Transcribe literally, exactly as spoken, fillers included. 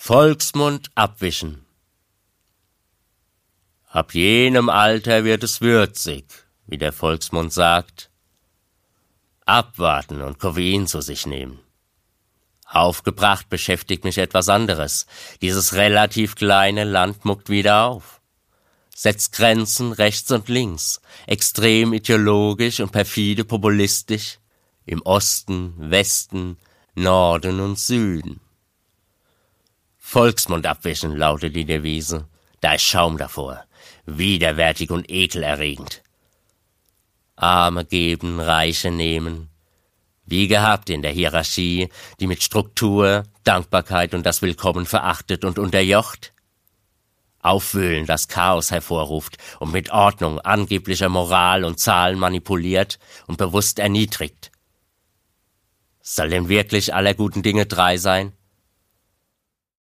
Volksmund abwischen. Ab jenem Alter wird es würzig, wie der Volksmund sagt. Abwarten und Koffein zu sich nehmen. Aufgebracht beschäftigt mich etwas anderes. Dieses relativ kleine Land muckt wieder auf. Setzt Grenzen rechts und links, extrem ideologisch und perfide populistisch, im Osten, Westen, Norden und Süden. Volksmund abwischen, lautet die Devise. Da ist Schaum davor, widerwärtig und ekelerregend. Arme geben, Reiche nehmen, wie gehabt in der Hierarchie, die mit Struktur, Dankbarkeit und das Willkommen verachtet und unterjocht. Aufwühlen, das Chaos hervorruft und mit Ordnung, angeblicher Moral und Zahlen manipuliert und bewusst erniedrigt. Soll denn wirklich aller guten Dinge drei sein?